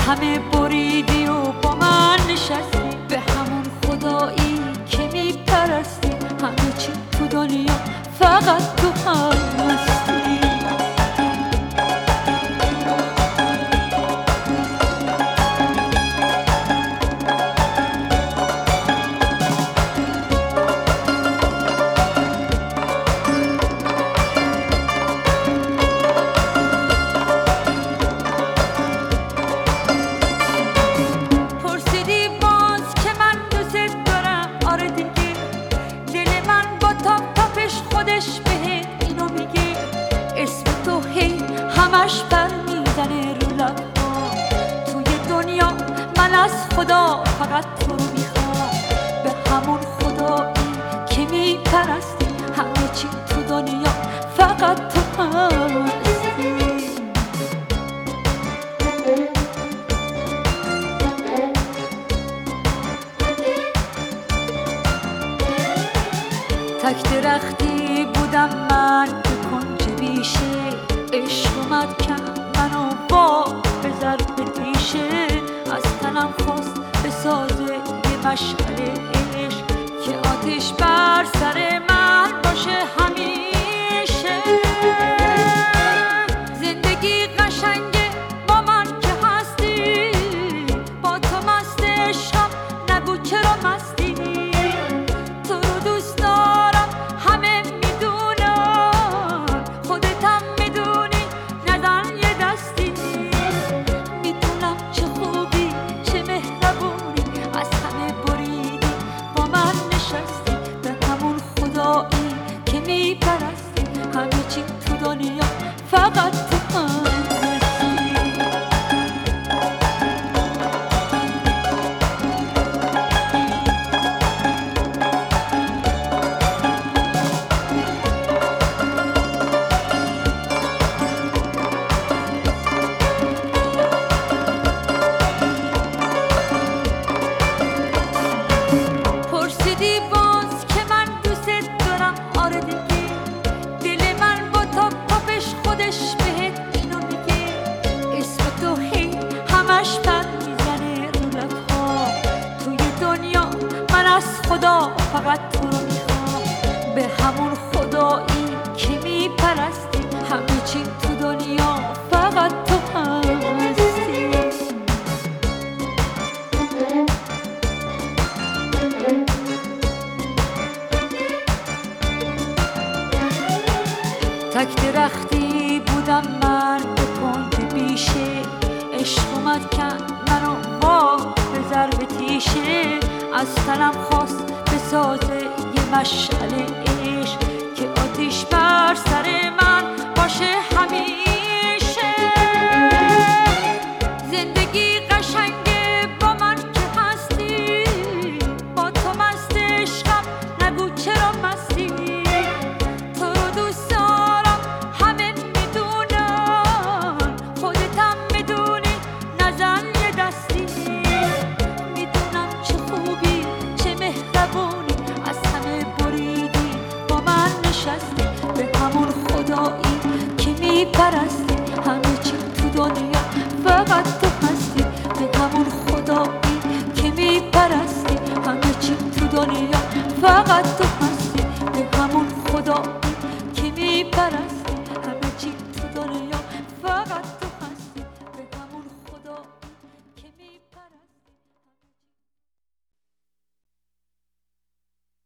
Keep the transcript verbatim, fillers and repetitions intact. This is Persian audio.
همه بریدی و با من نشستی، به همون خدایی که میپرستی، همه چی تو دنیا فقط تو هستی. همش بر میزنه رو لب‌ها توی دنیا، من از خدا فقط تو رو میخوام، به همون خدایی که میپرستی، همه چی تو دنیا فقط تو هستی. تک درختی بودم من به کنج بیشه، عشق اومد کرد منو وا به ضرب تیشه، از تنم خواست به سازه یه مشعله عشق که آتش بر سر من باشه همیشه. زندگی قشنگه با من که هستی، با تو مست عشقم، نگو چرا مستی. تو رو دوست دارم همه میدونن، خودتم میدونی، نزن یه دستی. میدونم چه خوبی چه مهربونی، از همه بریدی با من نشستی، به همون خدایی که میپرستی، همه چی تو دنیا فقط تو هستی. پرسیدی باز که من دوست دارم، آره دیگه، دل من با تا پاپش خودش بهت اینو میگه، اسم تو هی همش بر میزنه رو لب‌ها توی دنیا، من از خدا فقط تو رو میخوام، به همون خدایی که میپرستی، همه چی تو دنیا فقط تو هستی. تک درختی بودم من به کنج بیشه، عشق اومد کرد منو وا به ضرب تیشه، از تنم خواست به سازه یه مشعله عشق که آتیش بر سر من باشه همیشه. زندگی قشنگه با من که هستی، با تو مست عشقم، نگو چرا مستی. تو رو دوست دارم همه میدونن، خودتم میدونی، نزن یه دستی. میدونم چه خوبی چه مهربونی، از همه بریدی با من نشستی، به همون خدایی که میپرستی، همه چی تو دنیا فقط تو هستی، به همون خدایی که میپرستی، همه چی تو دنیا فقط